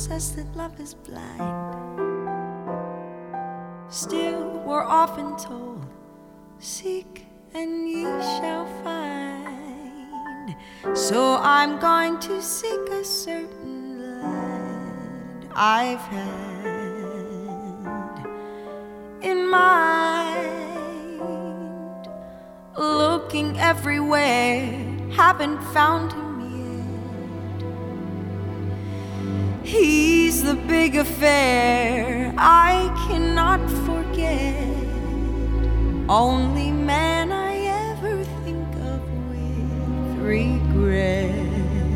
says that love is blind. Still, we're often told, seek and ye shall find. So I'm going to seek a certain land I've had in mind. Looking everywhere, haven't found him yet. He's the big affair I cannot forget. Only man I ever think of with regret.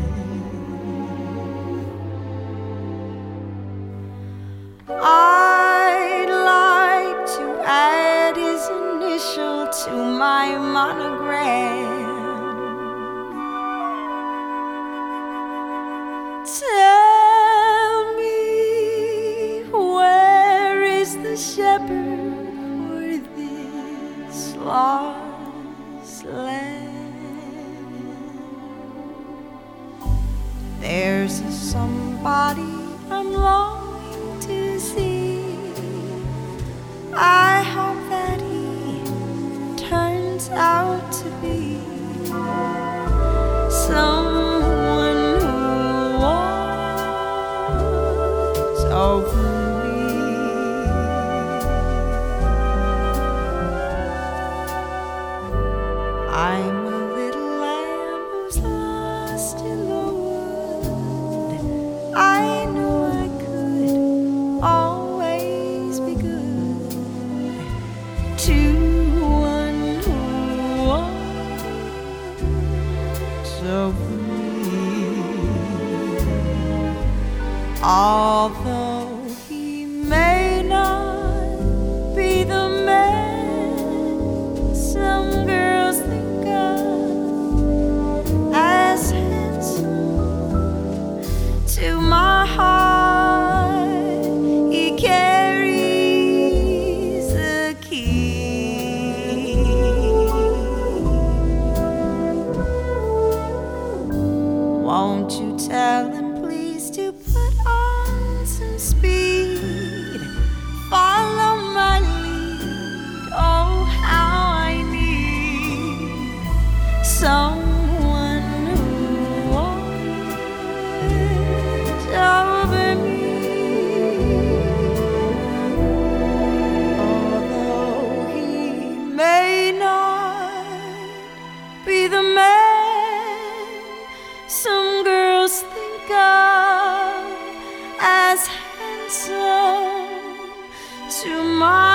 I'd like to add his initial to my monogram. Tell me, where is the shepherd for this lost land? There's a somebody I'm longing to see. I hope that he turns out to be someone who was over me. I'm a little lamb who's lost in the wood. I knew I could always be good to one who was over me. Although he may not be the man some girls think of as handsome, to my heart he carries the key. Won't you tell him please to put on some speed, follow my lead? Oh, how I need someone who watches over me. Although he may not be the man some girls think of as handsome, to my